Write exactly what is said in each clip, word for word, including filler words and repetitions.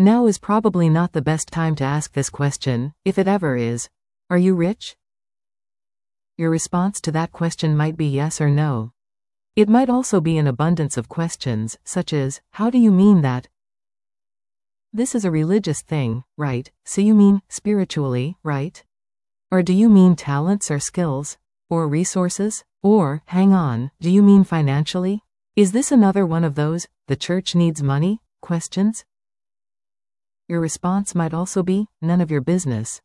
Now is probably not the best time to ask this question, if it ever is. Are you rich? Your response to that question might be yes or no. It might also be an abundance of questions, such as, how do you mean that? This is a religious thing, right? So you mean spiritually, right? Or do you mean talents or skills? Or resources? Or, hang on, do you mean financially? Is this another one of those, the church needs money, questions? Your response might also be, none of your business.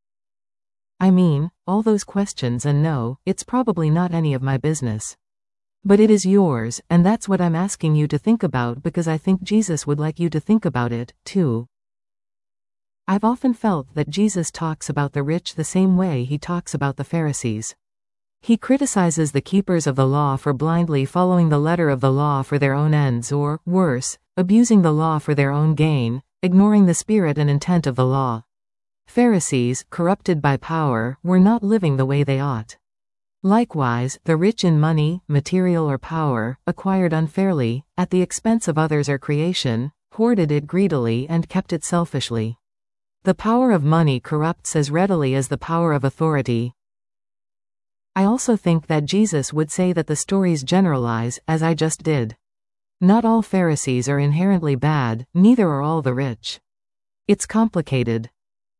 I mean, all those questions and no, it's probably not any of my business. But it is yours, and that's what I'm asking you to think about because I think Jesus would like you to think about it, too. I've often felt that Jesus talks about the rich the same way he talks about the Pharisees. He criticizes the keepers of the law for blindly following the letter of the law for their own ends or, worse, abusing the law for their own gain, ignoring the spirit and intent of the law. Pharisees, corrupted by power, were not living the way they ought. Likewise, the rich in money, material or power, acquired unfairly, at the expense of others or creation, hoarded it greedily and kept it selfishly. The power of money corrupts as readily as the power of authority. I also think that Jesus would say that the stories generalize, as I just did. Not all Pharisees are inherently bad, neither are all the rich. It's complicated.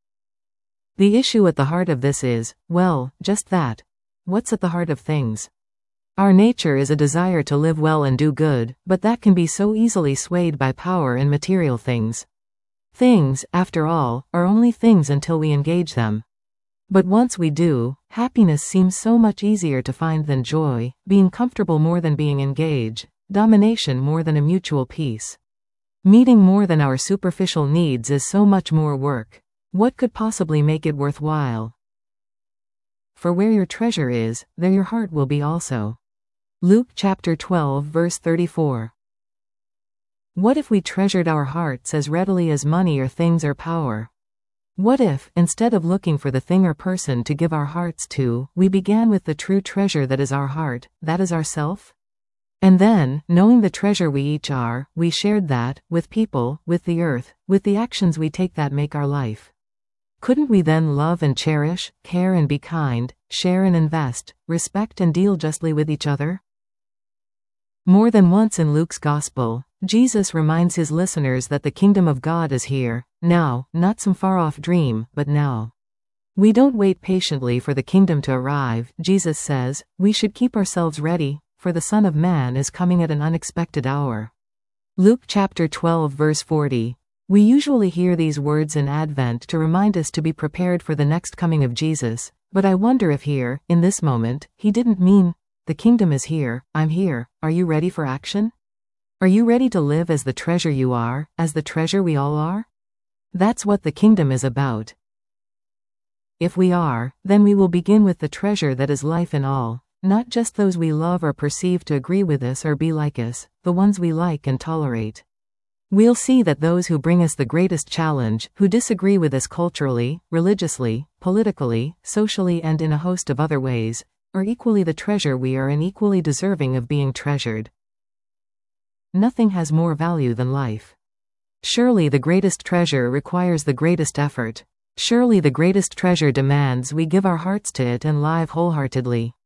The issue at the heart of this is, well, just that. What's at the heart of things? Our nature is a desire to live well and do good, but that can be so easily swayed by power and material things. Things, after all, are only things until we engage them. But once we do, happiness seems so much easier to find than joy, being comfortable more than being engaged, domination more than a mutual peace. Meeting more than our superficial needs is so much more work. What could possibly make it worthwhile? For where your treasure is, there your heart will be also. Luke chapter twelve verse thirty-four. What if we treasured our hearts as readily as money or things or power? What if, instead of looking for the thing or person to give our hearts to, we began with the true treasure that is our heart, that is ourself? And then, knowing the treasure we each are, we shared that, with people, with the earth, with the actions we take that make our life. Couldn't we then love and cherish, care and be kind, share and invest, respect and deal justly with each other? More than once in Luke's Gospel, Jesus reminds his listeners that the kingdom of God is here, now, not some far-off dream, but now. We don't wait patiently for the kingdom to arrive, Jesus says, we should keep ourselves ready, for the Son of Man is coming at an unexpected hour. Luke chapter twelve verse forty. We usually hear these words in Advent to remind us to be prepared for the next coming of Jesus, but I wonder if here, in this moment, he didn't mean, the kingdom is here, I'm here, are you ready for action? Are you ready to live as the treasure you are, as the treasure we all are? That's what the kingdom is about. If we are, then we will begin with the treasure that is life in all, not just those we love or perceive to agree with us or be like us, the ones we like and tolerate. We'll see that those who bring us the greatest challenge, who disagree with us culturally, religiously, politically, socially and in a host of other ways, are equally the treasure we are and equally deserving of being treasured. Nothing has more value than life. Surely the greatest treasure requires the greatest effort. Surely the greatest treasure demands we give our hearts to it and live wholeheartedly.